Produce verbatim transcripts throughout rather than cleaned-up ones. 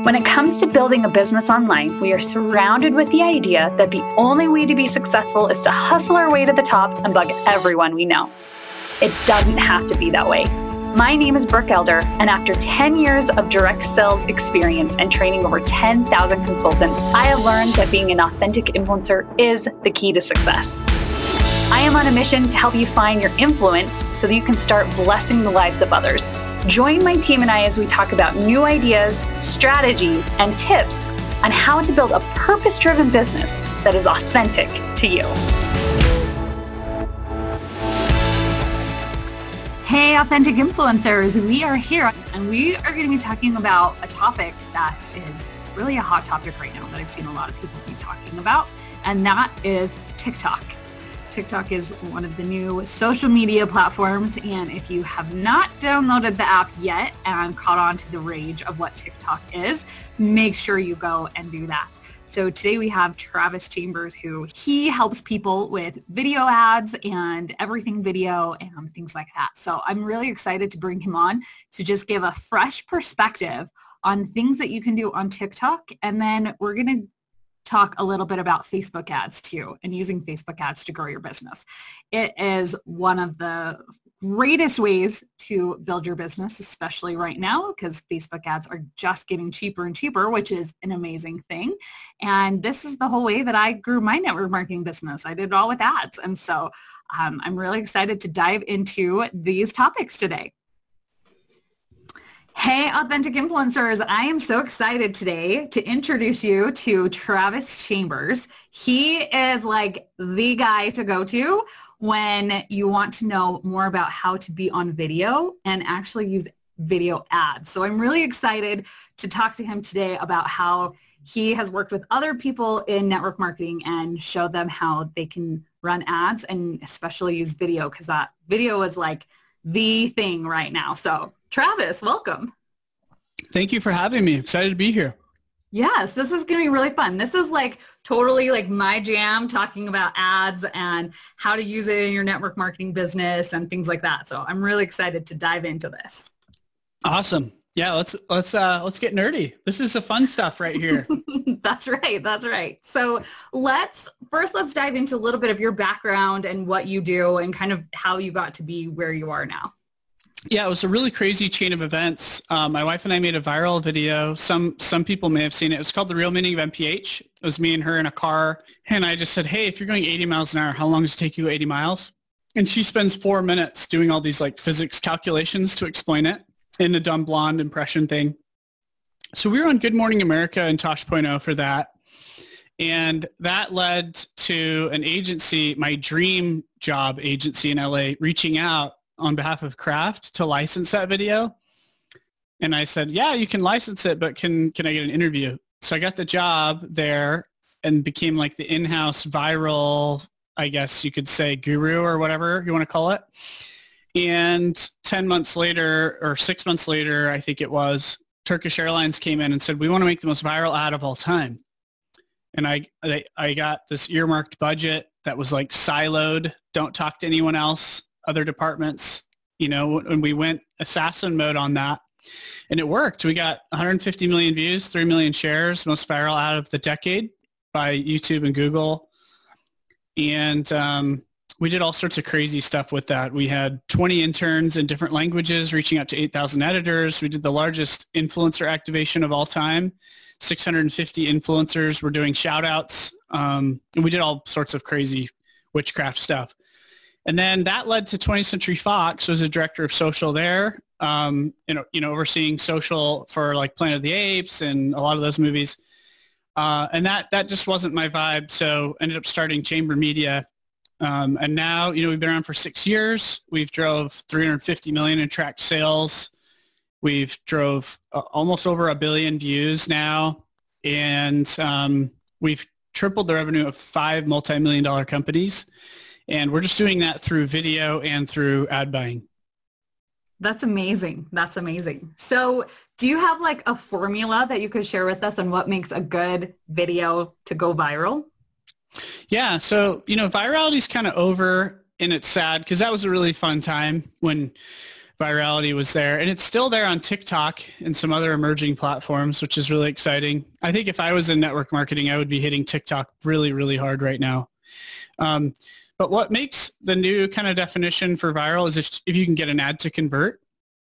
When it comes to building a business online, we are surrounded with the idea that the only way to be successful is to hustle our way to the top and bug everyone we know. It doesn't have to be that way. My name is Brooke Elder, and after ten years of direct sales experience and training over ten thousand consultants, I have learned that being an authentic influencer is the key to success. I am on a mission to help you find your influence so that you can start blessing the lives of others. Join my team and I as we talk about new ideas, strategies, and tips on how to build a purpose-driven business that is authentic to you. Hey, authentic influencers, we are here and we are going to be talking about a topic that is really a hot topic right now that I've seen a lot of people be talking about, and that is TikTok. TikTok is one of the new social media platforms, and if you have not downloaded the app yet and caught on to the rage of what TikTok is, make sure you go and do that. So today we have Travis Chambers, who he helps people with video ads and everything video and things like that. So I'm really excited to bring him on to just give a fresh perspective on things that you can do on TikTok, and then we're going to talk a little bit about Facebook ads too, and using Facebook ads to grow your business. It is one of the greatest ways to build your business, especially right now, because Facebook ads are just getting cheaper and cheaper, which is an amazing thing. And this is the whole way that I grew my network marketing business. I did it all with ads. And so um, I'm really excited to dive into these topics today. Hey, authentic influencers, I am so excited today to introduce you to Travis Chambers. He is like the guy to go to when you want to know more about how to be on video and actually use video ads. So I'm really excited to talk to him today about how he has worked with other people in network marketing and show them how they can run ads and especially use video, because that video is like the thing right now. So Travis, welcome. Thank you for having me. Excited to be here. Yes, this is going to be really fun. This is like totally like my jam, talking about ads and how to use it in your network marketing business and things like that. So I'm really excited to dive into this. Awesome. Yeah, let's let's uh, let's get nerdy. This is the fun stuff right here. That's right. That's right. So let's first let's dive into a little bit of your background and what you do and kind of how you got to be where you are now. Yeah, it was a really crazy chain of events. Um, my wife and I made a viral video. Some some people may have seen it. It was called The Real Meaning of M P H. It was me and her in a car. And I just said, hey, if you're going eighty miles an hour, how long does it take you eighty miles? And she spends four minutes doing all these like physics calculations to explain it in the dumb blonde impression thing. So we were on Good Morning America and Tosh point oh for that. And that led to an agency, my dream job agency in L A, reaching out on behalf of Kraft to license that video. And I said, yeah, you can license it, but can, can I get an interview? So I got the job there and became like the in-house viral, I guess you could say, guru or whatever you want to call it. And ten months later or six months later, I think it was, Turkish Airlines came in and said, we want to make the most viral ad of all time. And I, I, I got this earmarked budget that was like siloed. Don't talk to anyone else. Other departments, you know, and we went assassin mode on that, and it worked. We got one hundred fifty million views, three million shares, most viral out of the decade by YouTube and Google. And um, we did all sorts of crazy stuff with that. We had twenty interns in different languages reaching out to eight thousand editors. We did the largest influencer activation of all time. six hundred fifty influencers were doing shout outs. Um, and we did all sorts of crazy witchcraft stuff. And then that led to twentieth Century Fox. Was a director of social there, um, you know, you know, overseeing social for like Planet of the Apes and a lot of those movies. Uh, and that that just wasn't my vibe. So ended up starting Chamber Media. Um, and now, you know, we've been around for six years. We've drove three hundred fifty million in tracked sales. We've drove uh, almost over a billion views now. And um, we've tripled the revenue of five multi-million dollar companies. And we're just doing that through video and through ad buying. That's amazing. That's amazing. So do you have like a formula that you could share with us on what makes a good video to go viral? Yeah. So, you know, virality is kind of over, and it's sad because that was a really fun time when virality was there, and it's still there on TikTok and some other emerging platforms, which is really exciting. I think if I was in network marketing, I would be hitting TikTok really, really hard right now. Um, but what makes the new kind of definition for viral is if, if you can get an ad to convert.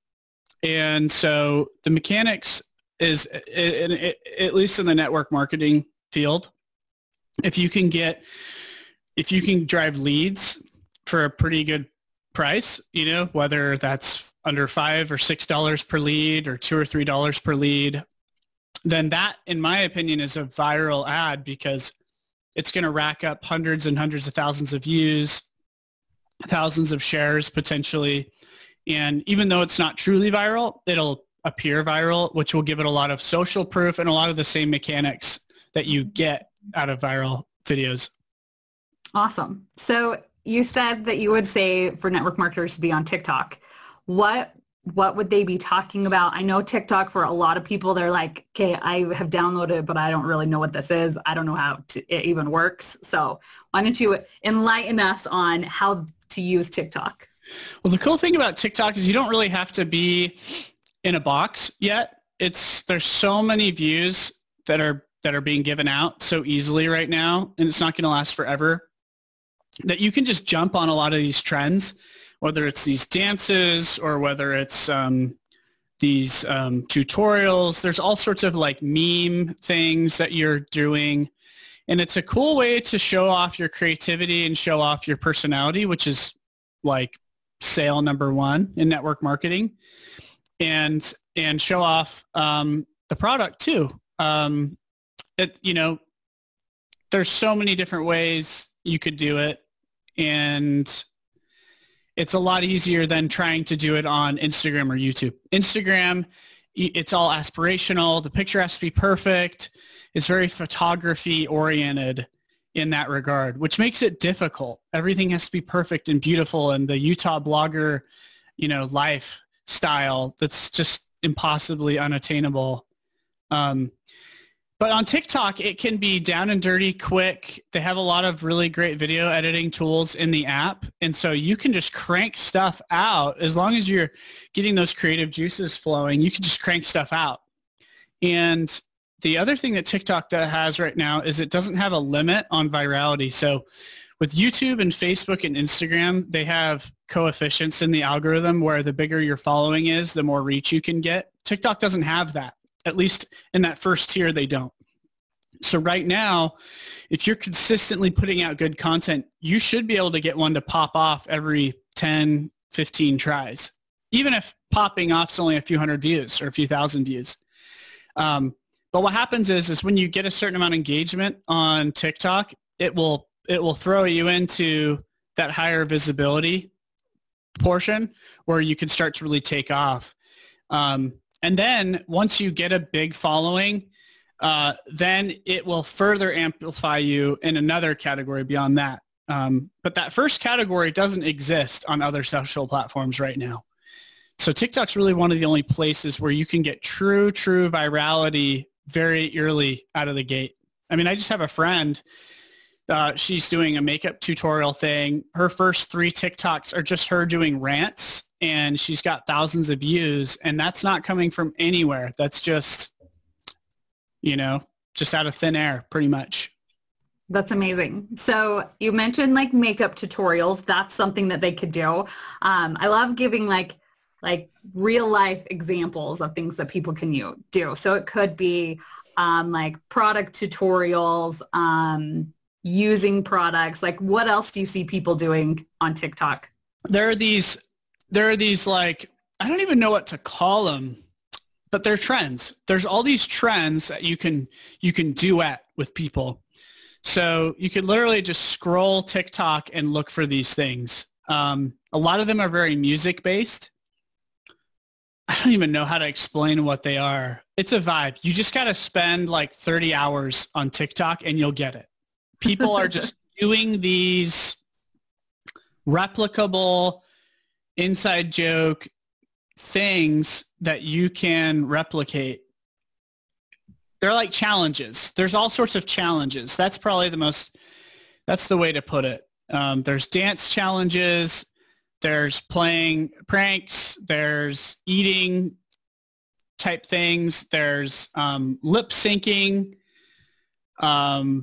And so the mechanics is, in, in, at least in the network marketing field, if you can get, if you can drive leads for a pretty good price, you know, whether that's under five or six dollars per lead or two or three dollars per lead, then that, in my opinion, is a viral ad because it's going to rack up hundreds and hundreds of thousands of views, thousands of shares potentially. And even though it's not truly viral, it'll appear viral, which will give it a lot of social proof and a lot of the same mechanics that you get out of viral videos. Awesome. So you said that you would say for network marketers to be on TikTok. What what would they be talking about? I know TikTok, for a lot of people, they're like, okay, I have downloaded it, but I don't really know what this is. I don't know how to, it even works. So why don't you enlighten us on how to use TikTok? Well, the cool thing about TikTok is you don't really have to be in a box yet. It's there's so many views that are that are being given out so easily right now, and it's not going to last forever, that you can just jump on a lot of these trends, whether it's these dances or whether it's um, these um, tutorials. There's all sorts of like meme things that you're doing. And it's a cool way to show off your creativity and show off your personality, which is like sale number one in network marketing, and and show off um, the product too. Um, it, you know, there's so many different ways you could do it, and it's a lot easier than trying to do it on Instagram or YouTube. Instagram, it's all aspirational. The picture has to be perfect. It's very photography oriented in that regard, which makes it difficult. Everything has to be perfect and beautiful, and the Utah blogger, you know, lifestyle that's just impossibly unattainable. Um, But on TikTok, it can be down and dirty, quick. They have a lot of really great video editing tools in the app. And so you can just crank stuff out. As long as you're getting those creative juices flowing, you can just crank stuff out. And the other thing that TikTok has right now is it doesn't have a limit on virality. So with YouTube and Facebook and Instagram, they have coefficients in the algorithm where the bigger your following is, the more reach you can get. TikTok doesn't have that. At least in that first tier, they don't. So right now, if you're consistently putting out good content, you should be able to get one to pop off every ten, fifteen tries, even if popping off is only a few hundred views or a few thousand views. Um, but what happens is, is when you get a certain amount of engagement on TikTok, it will, it will throw you into that higher visibility portion where you can start to really take off. Um, And then once you get a big following, uh, then it will further amplify you in another category beyond that. Um, but that first category doesn't exist on other social platforms right now. So TikTok's really one of the only places where you can get true, true virality very early out of the gate. I mean, I just have a friend. Uh, she's doing a makeup tutorial thing. Her first three TikToks are just her doing rants, and she's got thousands of views, and that's not coming from anywhere. That's just, you know, just out of thin air, pretty much. That's amazing. So you mentioned like makeup tutorials. That's something that they could do. Um, I love giving like like real life examples of things that people can you do. So it could be um, like product tutorials, um, using products. Like what else do you see people doing on TikTok? There are these, there are these like, I don't even know what to call them, but they're trends. There's all these trends that you can, you can duet with people. So you could literally just scroll TikTok and look for these things. Um, a lot of them are very music based. I don't even know how to explain what they are. It's a vibe. You just got to spend like thirty hours on TikTok and you'll get it. People are just doing these replicable inside joke things that you can replicate. They're like challenges. There's all sorts of challenges. That's probably the most, that's the way to put it. Um, there's dance challenges. there's playing pranks, there's eating type things, there's um, lip syncing, um,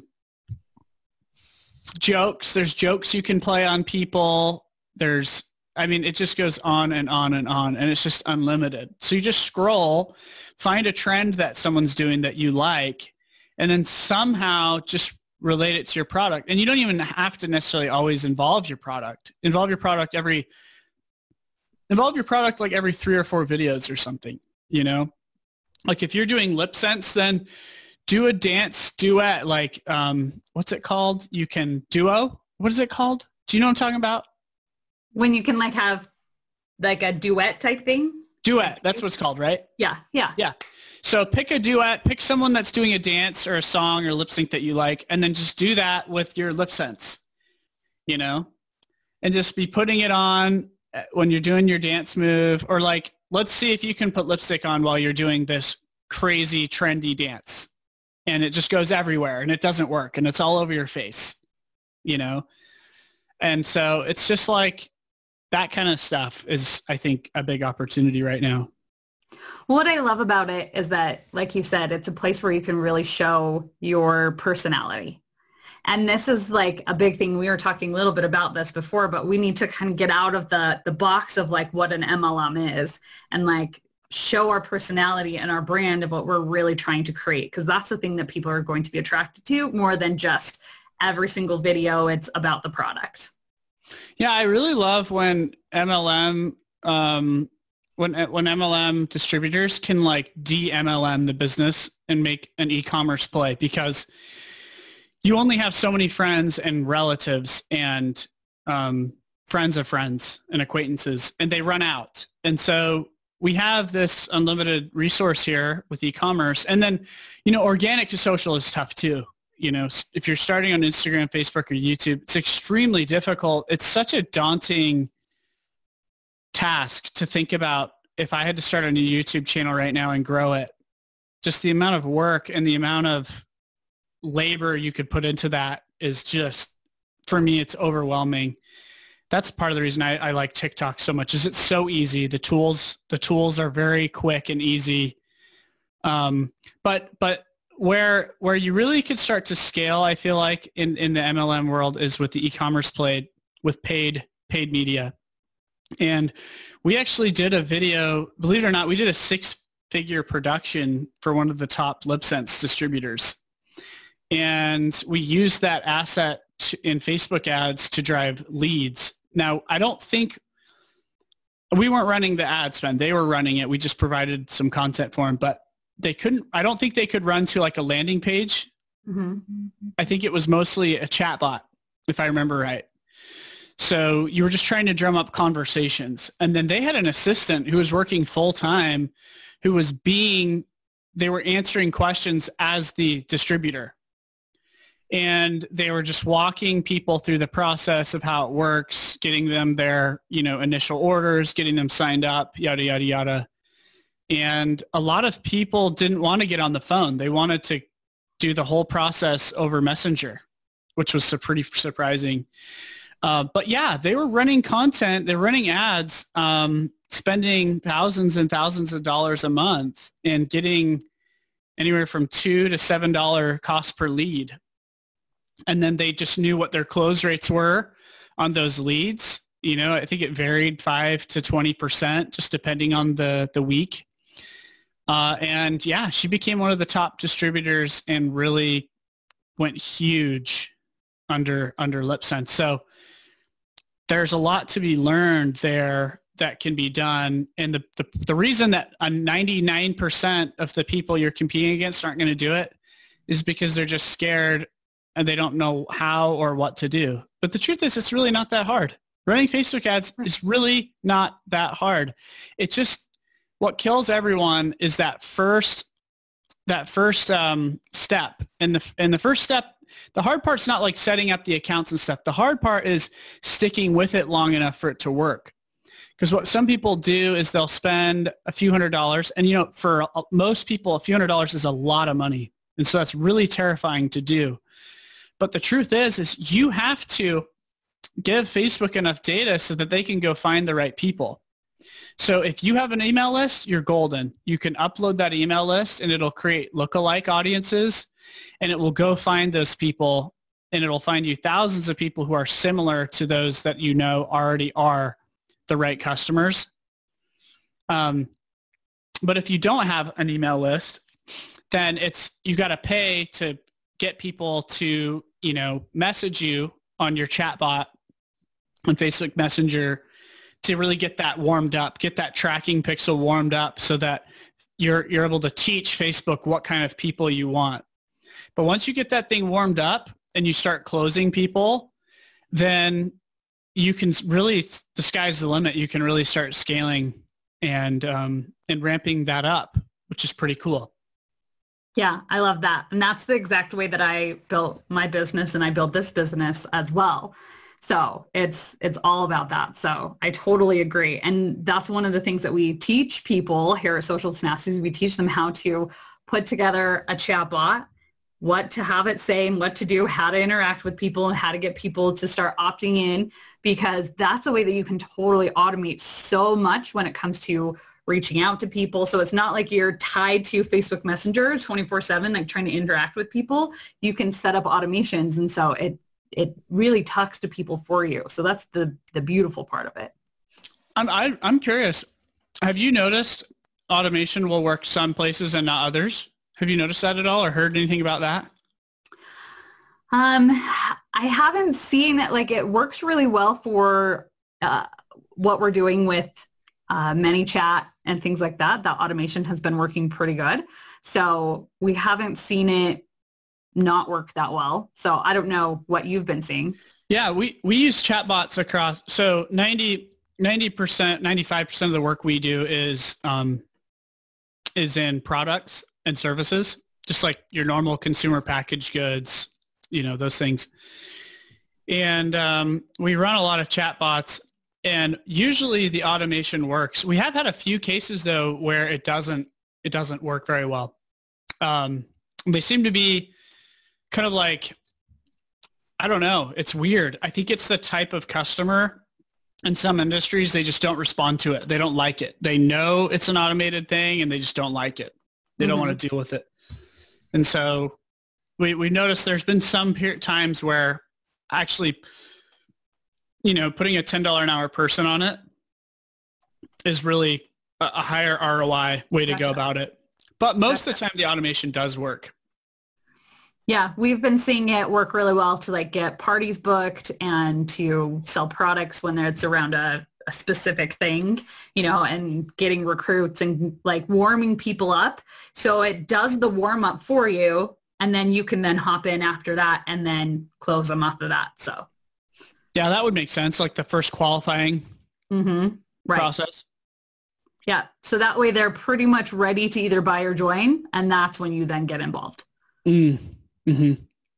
jokes. There's jokes you can play on people. There's, I mean, it just goes on and on and on, and it's just unlimited. So you just scroll, find a trend that someone's doing that you like, and then somehow just relate it to your product. And you don't even have to necessarily always involve your product. Involve your product every, involve your product like every three or four videos or something, you know? Like if you're doing lip syncs, then do a dance duet, like, um, what's it called? You can duo. What is it called? Do you know what I'm talking about? When you can like have like a duet type thing? Duet. That's what it's called, right? Yeah. Yeah. Yeah. So pick a duet, pick someone that's doing a dance or a song or lip sync that you like, and then just do that with your lip syncs, you know, and just be putting it on when you're doing your dance move, or like, let's see if you can put lipstick on while you're doing this crazy trendy dance. And it just goes everywhere and it doesn't work and it's all over your face, you know? And so it's just like that kind of stuff is, I think, a big opportunity right now. What I love about it is that, like you said, it's a place where you can really show your personality. And this is like a big thing. We were talking a little bit about this before, but we need to kind of get out of the, the box of like what an M L M is and like show our personality and our brand of what we're really trying to create. Because that's the thing that people are going to be attracted to more than just every single video. It's about the product. Yeah, I really love when M L M, um, when when M L M distributors can like de-M L M the business and make an e-commerce play, because you only have so many friends and relatives and um, friends of friends and acquaintances, and they run out. And so we have this unlimited resource here with e-commerce. And then, you know, organic to social is tough too. You know, if you're starting on Instagram, Facebook, or YouTube, it's extremely difficult. It's such a daunting task to think about. If I had to start a new YouTube channel right now and grow it, just the amount of work and the amount of labor you could put into that is just, for me, it's overwhelming. That's part of the reason I, I like TikTok so much, is it's so easy. The tools, the tools are very quick and easy. Um, but, but where, where you really could start to scale, I feel like in, in the M L M world, is with the e-commerce play with paid, paid media. And we actually did a video, believe it or not, we did a six-figure production for one of the top LipSense distributors. And we used that asset to, in Facebook ads to drive leads. Now, I don't think, we weren't running the ad spend. They were running it. We just provided some content for them. But they couldn't, I don't think they could run to like a landing page. Mm-hmm. I think it was mostly a chat bot, if I remember right. So you were just trying to drum up conversations. And then they had an assistant who was working full time, who was being, they were answering questions as the distributor. And they were just walking people through the process of how it works, getting them their, you know, initial orders, getting them signed up, yada, yada, yada. And a lot of people didn't want to get on the phone. They wanted to do the whole process over Messenger, which was so pretty surprising. Uh, but yeah, they were running content, they're running ads, um, spending thousands and thousands of dollars a month and getting anywhere from two to seven dollar cost per lead. And then they just knew what their close rates were on those leads. You know, I think it varied five to twenty percent, just depending on the, the week. Uh, and yeah, she became one of the top distributors and really went huge under, under LipSense. So there's a lot to be learned there that can be done. And the, the, the reason that a ninety-nine percent of the people you're competing against aren't going to do it is because they're just scared and they don't know how or what to do. But the truth is, it's really not that hard. Running Facebook ads is really not that hard. It's just, what kills everyone is that first, that first um, step. And the, and the first step, the hard part's not like setting up the accounts and stuff. The hard part is sticking with it long enough for it to work. Because what some people do is they'll spend a few hundred dollars. And, you know, for most people, a few hundred dollars is a lot of money. And so that's really terrifying to do. But the truth is, is you have to give Facebook enough data so that they can go find the right people. So if you have an email list, you're golden. You can upload that email list and it'll create lookalike audiences, and it will go find those people, and it'll find you thousands of people who are similar to those that you know already are the right customers. Um, but if you don't have an email list, then it's, you got to pay to get people to, you know, message you on your chatbot on Facebook Messenger to really get that warmed up, get that tracking pixel warmed up so that you're, you're able to teach Facebook what kind of people you want. But once you get that thing warmed up and you start closing people, then you can really, the sky's the limit. You can really start scaling and, um, and ramping that up, which is pretty cool. Yeah, I love that. And that's the exact way that I built my business, and I built this business as well. So it's it's all about that. So I totally agree. And that's one of the things that we teach people here at Social Tenacity. We teach them how to put together a chatbot, what to have it say and what to do, how to interact with people, and how to get people to start opting in, because that's the way that you can totally automate so much when it comes to reaching out to people. So it's not like you're tied to Facebook Messenger twenty-four seven, like trying to interact with people. You can set up automations. And so it it really talks to people for you. So that's the, the beautiful part of it. I'm, I, I'm curious. Have you noticed automation will work some places and not others? Have you noticed that at all or heard anything about that? Um, I haven't seen it. Like, it works really well for uh, what we're doing with uh, ManyChat and things like that. That automation has been working pretty good. So we haven't seen it not work that well. So I don't know what you've been seeing. Yeah, we, we use chatbots across. So ninety, ninety percent, ninety-five percent of the work we do is, um, is in products and services, just like your normal consumer packaged goods, you know, those things. And um, we run a lot of chatbots, and usually the automation works. We have had a few cases though where it doesn't, it doesn't work very well. Um, they seem to be kind of like, I don't know, it's weird. I think it's the type of customer in some industries, they just don't respond to it. They don't like it. They know it's an automated thing and they just don't like it. They mm-hmm. don't want to deal with it. And so we, we noticed there's been some period, times where actually, you know, putting a ten dollars an hour person on it is really a, a higher R O I way to gotcha. Go about it. But most gotcha. Of the time the automation does work. Yeah, we've been seeing it work really well to like get parties booked and to sell products when it's around a, a specific thing, you know, and getting recruits and like warming people up. So it does the warm up for you, and then you can then hop in after that and then close them after that. So yeah, that would make sense. Like the first qualifying mm-hmm. right. process. Yeah. So that way they're pretty much ready to either buy or join. And that's when you then get involved. Mm. Mm-hmm.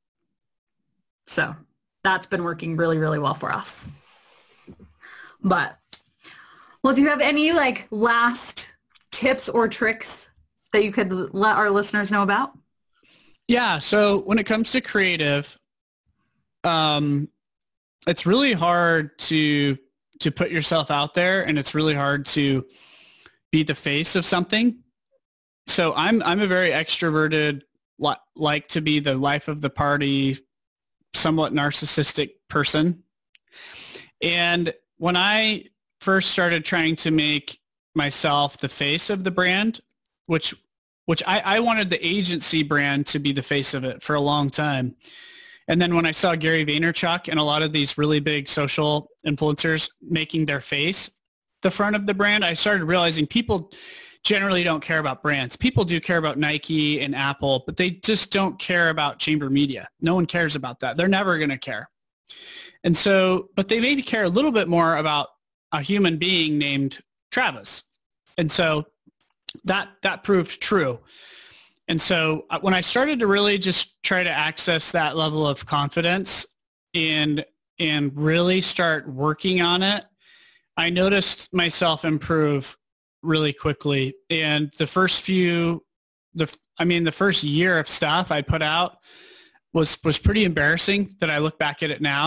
So that's been working really, really well for us. But, well, do you have any like last tips or tricks that you could let our listeners know about? Yeah. So when it comes to creative, um, it's really hard to, to put yourself out there, and it's really hard to be the face of something. So I'm, I'm a very extroverted, like to be the life of the party, somewhat narcissistic person. And when I first started trying to make myself the face of the brand, which which I, I wanted the agency brand to be the face of it for a long time. And then when I saw Gary Vaynerchuk and a lot of these really big social influencers making their face the front of the brand, I started realizing people generally don't care about brands. People do care about Nike and Apple, but they just don't care about Chamber Media. No one cares about that. They're never going to care. And so, but they maybe care a little bit more about a human being named Travis. And so that, that proved true. And so when I started to really just try to access that level of confidence and, and really start working on it, I noticed myself improve really quickly. And the first few, the I mean, the first year of stuff I put out was was pretty embarrassing that I look back at it now.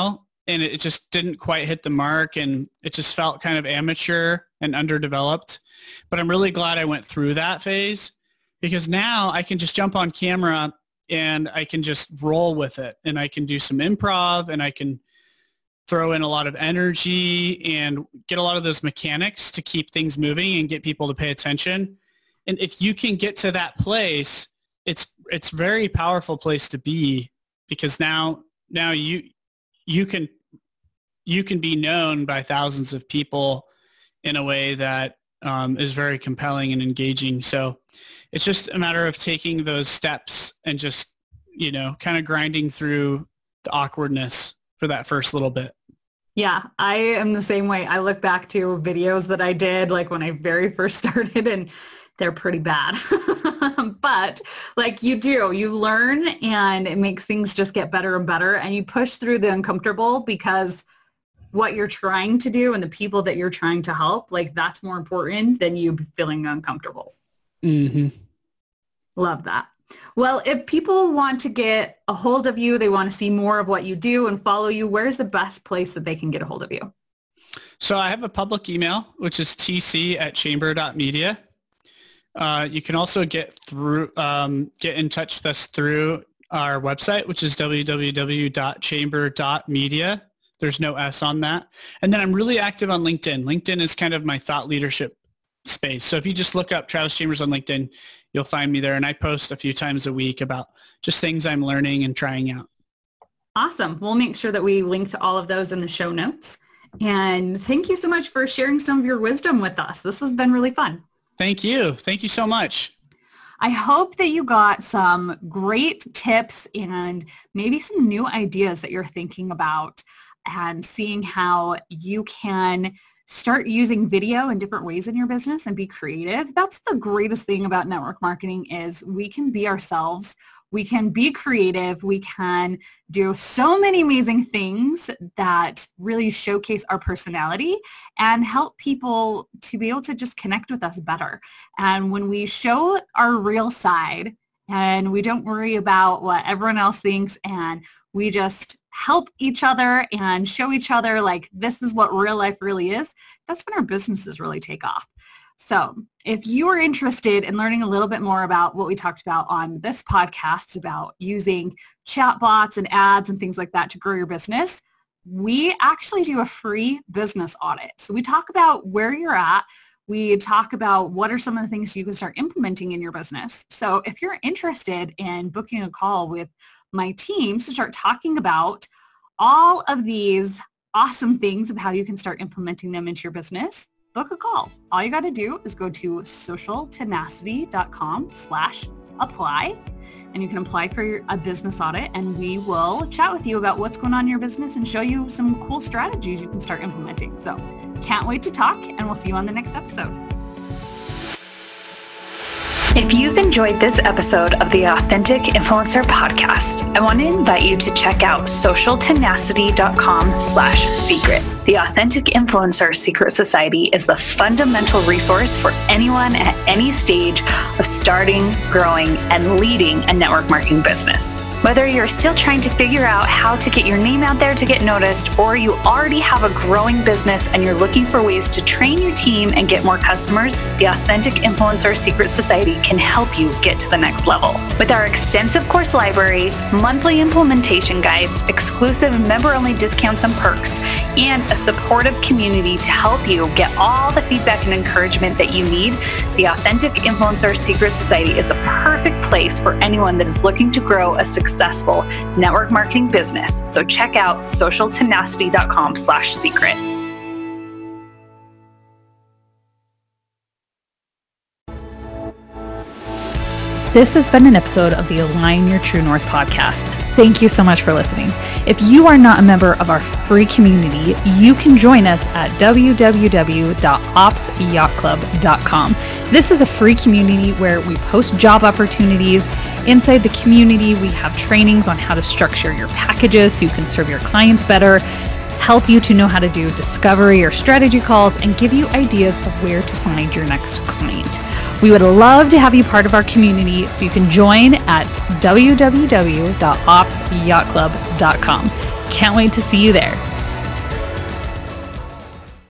and it just didn't quite hit the mark, and it just felt kind of amateur and underdeveloped. But I'm really glad I went through that phase, because now I can just jump on camera and I can just roll with it, and I can do some improv, and I can throw in a lot of energy and get a lot of those mechanics to keep things moving and get people to pay attention. And if you can get to that place, it's it's a very powerful place to be, because now now you you can you can be known by thousands of people in a way that um, is very compelling and engaging. So it's just a matter of taking those steps and just, you know, kind of grinding through the awkwardness for that first little bit. Yeah, I am the same way. I look back to videos that I did like when I very first started, and they're pretty bad. But like you do, you learn, and it makes things just get better and better, and you push through the uncomfortable, because what you're trying to do and the people that you're trying to help, like that's more important than you feeling uncomfortable. Mm-hmm. Love that. Well, if people want to get a hold of you, they want to see more of what you do and follow you, where's the best place that they can get a hold of you? So I have a public email, which is t c at chamber dot media. Uh, you can also get through, um, get in touch with us through our website, which is w w w dot chamber dot media. There's no S on that. And then I'm really active on LinkedIn. LinkedIn is kind of my thought leadership space. So if you just look up Travis Chambers on LinkedIn, you'll find me there. And I post a few times a week about just things I'm learning and trying out. Awesome. We'll make sure that we link to all of those in the show notes. And thank you so much for sharing some of your wisdom with us. This has been really fun. Thank you. Thank you so much. I hope that you got some great tips and maybe some new ideas that you're thinking about, and seeing how you can start using video in different ways in your business and be creative. That's the greatest thing about network marketing, is we can be ourselves. We can be creative. We can do so many amazing things that really showcase our personality and help people to be able to just connect with us better. And when we show our real side and we don't worry about what everyone else thinks, and we just help each other and show each other like this is what real life really is, that's when our businesses really take off. So if you are interested in learning a little bit more about what we talked about on this podcast about using chatbots and ads and things like that to grow your business, we actually do a free business audit. So we talk about where you're at. We talk about what are some of the things you can start implementing in your business. So if you're interested in booking a call with my team to start talking about all of these awesome things of how you can start implementing them into your business, book a call. All you got to do is go to social tenacity dot com slash apply, and you can apply for a business audit, and we will chat with you about what's going on in your business and show you some cool strategies you can start implementing. So can't wait to talk, and we'll see you on the next episode. If you've enjoyed this episode of the Authentic Influencer Podcast, I want to invite you to check out social tenacity dot com slash secret. The Authentic Influencer Secret Society is the fundamental resource for anyone at any stage of starting, growing, and leading a network marketing business. Whether you're still trying to figure out how to get your name out there to get noticed, or you already have a growing business and you're looking for ways to train your team and get more customers, the Authentic Influencer Secret Society can help you get to the next level. With our extensive course library, monthly implementation guides, exclusive member-only discounts and perks, and a supportive community to help you get all the feedback and encouragement that you need, the Authentic Influencer Secret Society is a perfect place for anyone that is looking to grow a successful network marketing business. So check out social tenacity dot com slash secret. This has been an episode of the Align Your True North podcast. Thank you so much for listening. If you are not a member of our free community, you can join us at w w w dot ops yacht club dot com. This is a free community where we post job opportunities. Inside the community, we have trainings on how to structure your packages so you can serve your clients better, help you to know how to do discovery or strategy calls, and give you ideas of where to find your next client. We would love to have you part of our community, so you can join at w w w dot ops yacht club dot com. Can't wait to see you there.